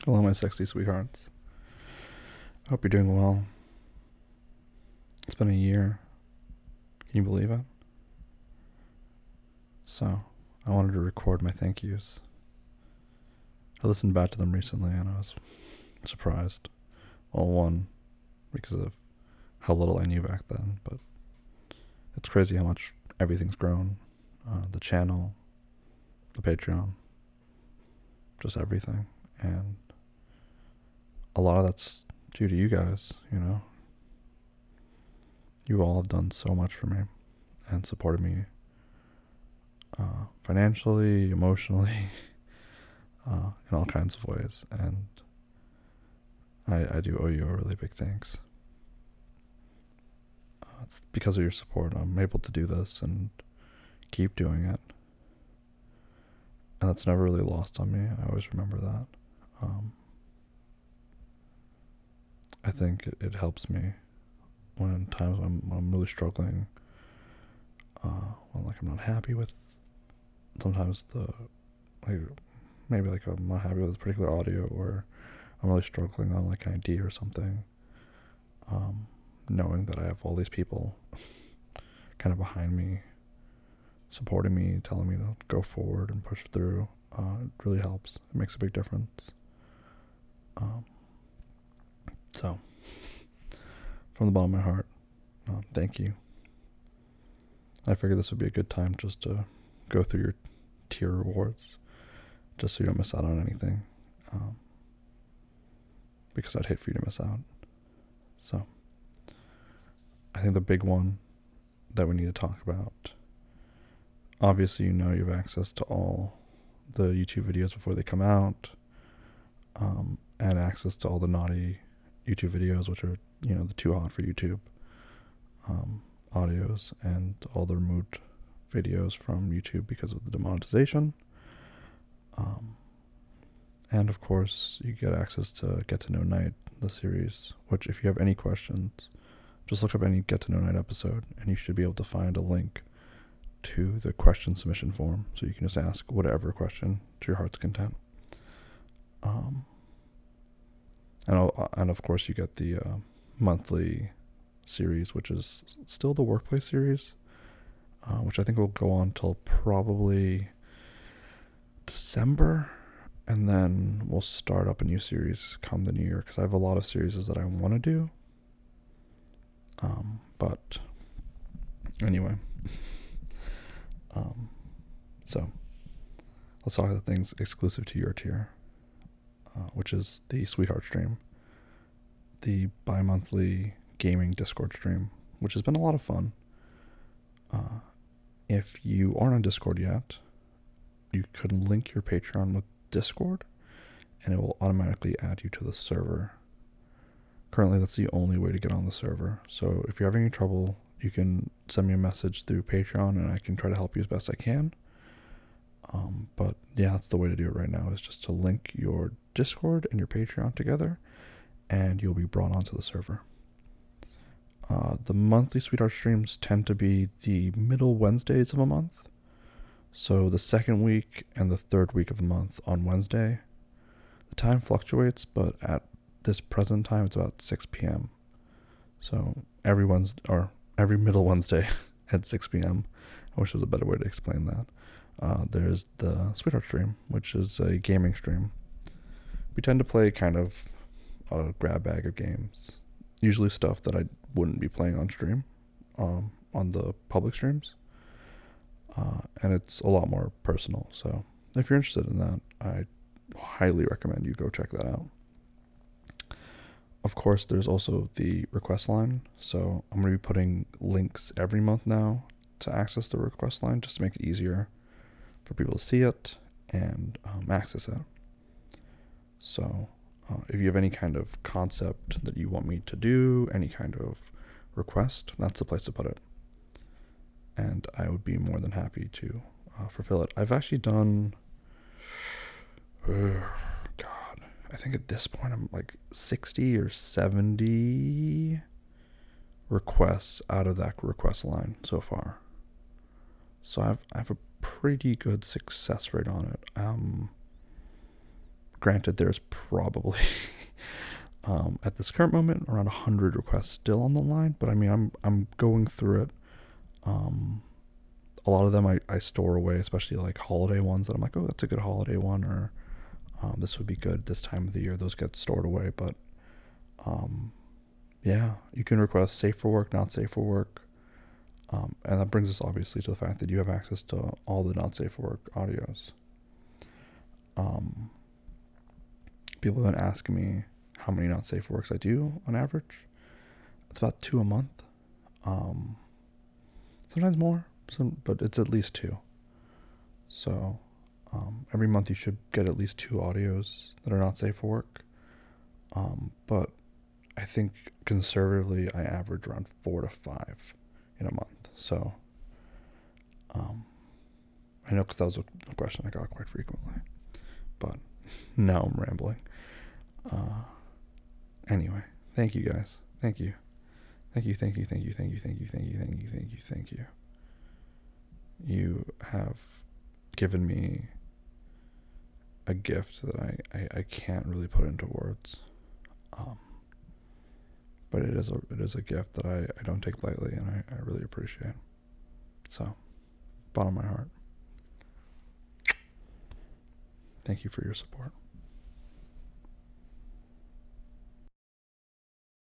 Hello, my sexy sweethearts. I hope you're doing well. It's been a year. Can you believe it? So, I wanted to record my thank yous. I listened back to them recently and I was surprised. Well, one, because of how little I knew back then, but it's crazy how much everything's grown. The channel, the Patreon, just everything. And a lot of that's due to you guys, you know. You all have done so much for me and supported me financially, emotionally, in all kinds of ways. And I do owe you a really big thanks. It's because of your support I'm able to do this and keep doing it. And that's never really lost on me. I always remember that. I think it helps me when times I'm really struggling, when like I'm not happy with sometimes maybe I'm not happy with a particular audio, or I'm really struggling on like an idea or something. Knowing that I have all these people kind of behind me, supporting me, telling me to go forward and push through, it really helps. It makes a big difference. So, from the bottom of my heart, thank you. I figured this would be a good time just to go through your tier rewards, just so you don't miss out on anything, because I'd hate for you to miss out. So, I think the big one that we need to talk about, obviously you know you have access to all the YouTube videos before they come out, and access to all the naughty YouTube videos, which are, the too hot for YouTube audios, and all the removed videos from YouTube because of the demonetization. And of course, you get access to Get to Know Night, the series, which if you have any questions, just look up any Get to Know Night episode, and you should be able to find a link to the question submission form, so you can just ask whatever question to your heart's content. And of course, you get the monthly series, which is still the workplace series, which I think will go on till probably December, and then we'll start up a new series come the new year, because I have a lot of series that I want to do. But anyway, so let's talk about the things exclusive to your tier, which is the Sweetheart stream, the bi-monthly gaming Discord stream, which has been a lot of fun. If you aren't on Discord yet, you could link your Patreon with Discord, and it will automatically add you to the server. Currently, that's the only way to get on the server. So if you're having any trouble, you can send me a message through Patreon, and I can try to help you as best I can. But yeah, that's the way to do it right now, is just to link your Discord and your Patreon together, and you'll be brought onto the server. The monthly Sweetheart streams tend to be the middle Wednesdays of a month. So the second week and the third week of the month on Wednesday. The time fluctuates, but at this present time, it's about 6 p.m. So every middle Wednesday at 6 p.m. I wish there was a better way to explain that. There's the Sweetheart stream, which is a gaming stream. We tend to play kind of a grab bag of games, usually stuff that I wouldn't be playing on stream, on the public streams, and it's a lot more personal. So if you're interested in that, I highly recommend you go check that out. Of course, there's also the request line, so I'm going to be putting links every month now to access the request line, just to make it easier for people to see it and access it. So if you have any kind of concept that you want me to do, any kind of request, that's the place to put it. And I would be more than happy to fulfill it. I've actually done, I think at this point I'm like 60 or 70 requests out of that request line so far. So I have a pretty good success rate on it. Granted, there's probably at this current moment around 100 requests still on the line, but I mean I'm going through it. A lot of them I store away, especially like holiday ones that I'm like, oh, that's a good holiday one, or this would be good this time of the year. Those get stored away. But yeah, you can request safe for work, not safe for work. And that brings us obviously to the fact that you have access to all the not safe for work audios. People have been asking me how many not safe for works I do on average. It's about 2 a month. Sometimes more, but it's at least 2. So every month you should get at least 2 audios that are not safe for work. But I think conservatively I average around 4 to 5 in a month. So I know because that was a question I got quite frequently. But now I'm rambling. Anyway, thank you guys. Thank you. Thank you, thank you, thank you, thank you, thank you, thank you, thank you, thank you, thank you. You have given me a gift that I can't really put into words. But it is a gift that I don't take lightly, and I really appreciate. So, bottom of my heart, thank you for your support.